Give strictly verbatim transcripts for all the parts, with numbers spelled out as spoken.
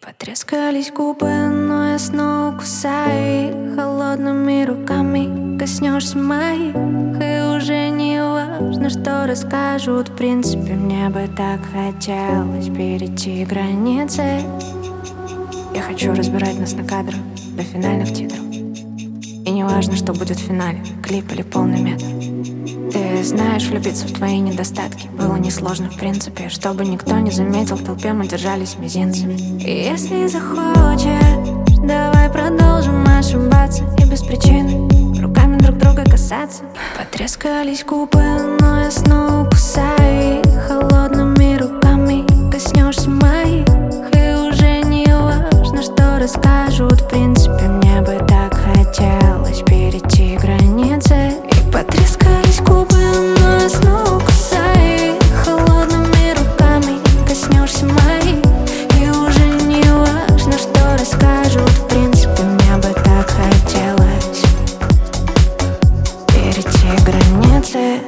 Потрескались губы, но я снова кусаю их. Холодными руками коснешься моих, и уже не важно, что расскажут. В принципе, мне бы так хотелось перейти границы. Я хочу разбирать нас на кадры до финальных титров. И не важно, что будет в финале, клип или полный метр. Ты знаешь, влюбиться в твои недостатки было несложно в принципе. Чтобы никто не заметил, в толпе мы держались мизинцами. И если захочешь, давай продолжим ошибаться и без причины руками друг друга касаться. Потрескались губы, но я снова кусаю их. Холодными руками коснешься моих, и уже не важно, что расскажут. В принципе, мне бы так хотелось перейти границы. И потрескались губы, но я снова кусаю их. Холодными руками коснешься моих, и уже не важно, что расскажут. В принципе, мне бы так хотелось перейти границы.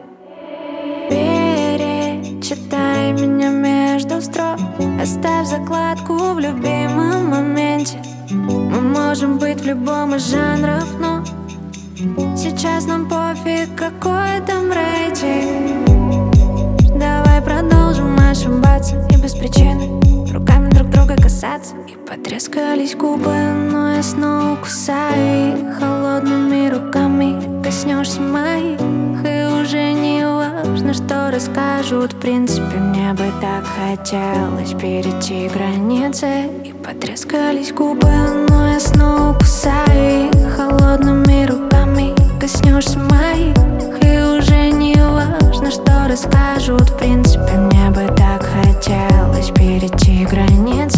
Перечитай меня между строк, оставь закладку в любимом моменте. Мы можем быть в любом из жанров, но сейчас нам пофиг, какой там рейтинг. Давай продолжим ошибаться и без причины руками друг друга касаться. И потрескались губы, но я снова кусаю их. Холодными руками коснешься моих, и уже не важно, что расскажут. В принципе, мне бы так хотелось перейти границы. И потрескались губы, но я снова кусаю их. Холодными руками коснешься моих, и уже не важно, что расскажут. В принципе, мне бы так хотелось перейти границы.